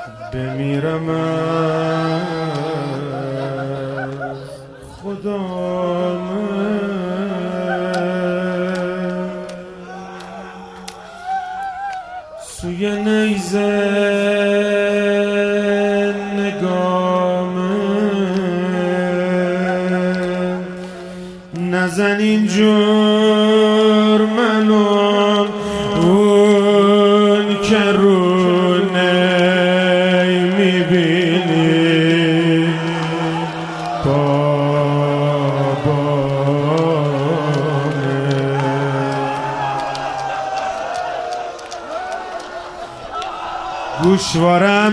بمیرم از خدا سوی نیزه نگامه نزن اینجور منو اون که رو نمیبینی گوشوارم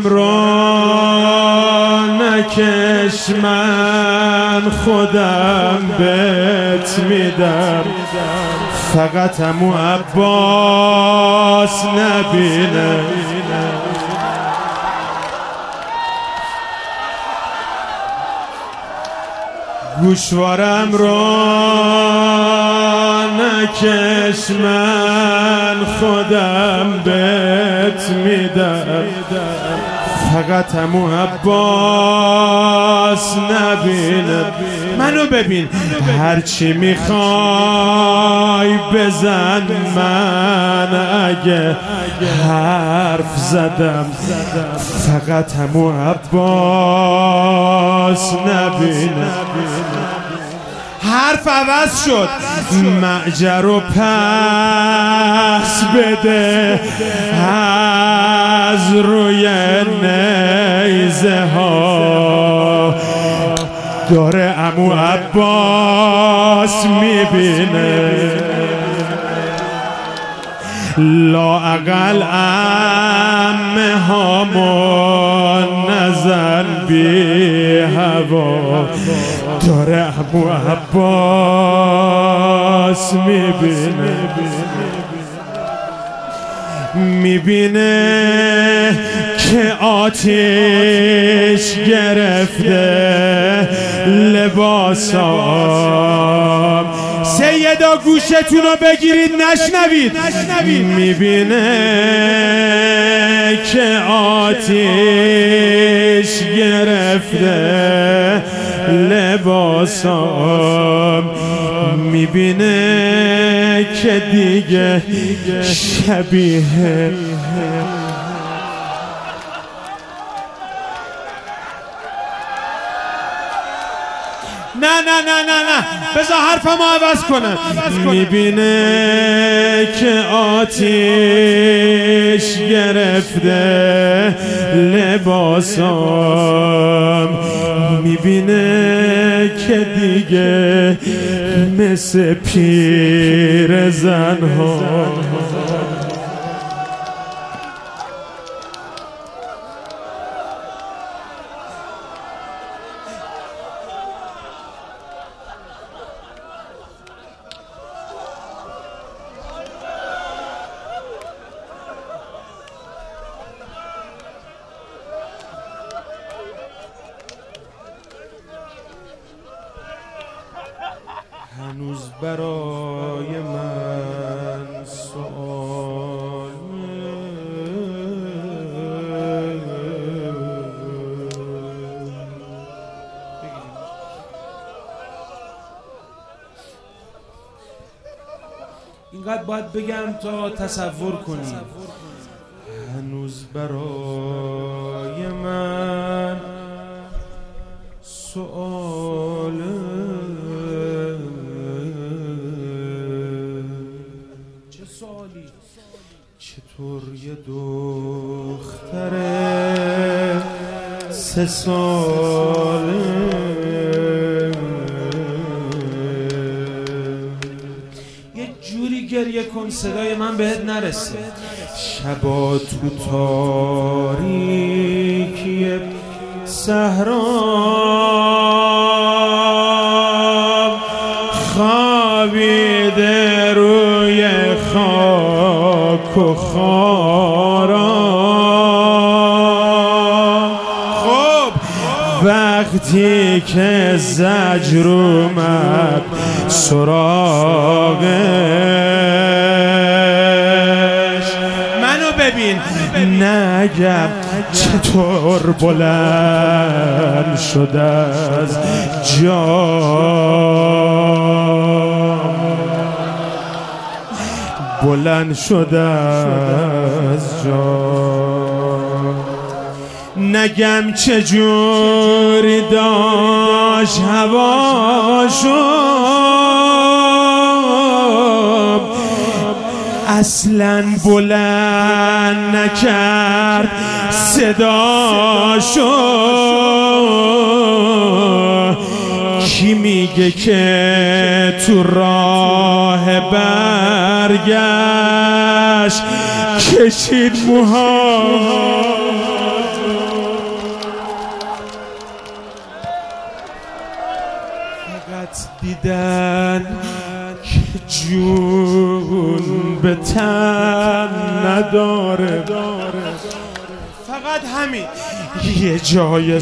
را نکش من خودم بهت میدم فقط همو عباس نبینه گوشوارم را نکش من خودم بهت میدم فقط همو عباس نبینه منو ببین هرچی میخوای بزن من اگه حرف زدم فقط همو عباس نبینه حرف عوض شد معجر رو پس بده از روی نیزه ها داره عمو عباس میبینه لااقل عمه هامون نزن بی هوا داره عمو عباس میبینه که آتش گرفته لباسام سیدا گوشتون رو بگیرید نشنوید میبینه که آتش گرفته لباسام میبینه که دیگه شبیه نه بذار حرفمو عوض کنم میبینه که آتش گرفته لباسام میبینه که دیگه مثل پیر زنها هنوز برای من سؤال اینقدر باید بگم تا تصور کنی هنوز برای من سؤال چطور یه دختر 3 ساله یه جوری گریه کن صدای من بهت نرسه شبا تو تاریکی صحرا خوابیده روی خاک و خارا خب وقتی که زجر اومد سراغش منو ببین نگم چطور بلند شده از جام، بلند شده از جام. نگم چجوری داشت هواشو، اصلاً بلند نکرد صداشو. کی میگه که تو راه برگشت کشید موها؟ فقط دیدن که جون به تن نداره، فقط همین یه جای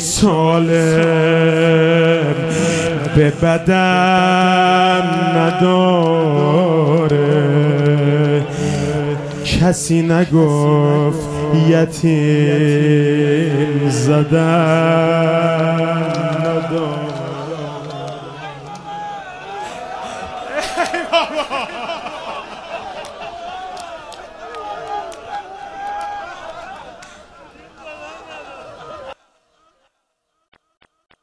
سالم به بدن نداره. کسی نگفت یتیم زدن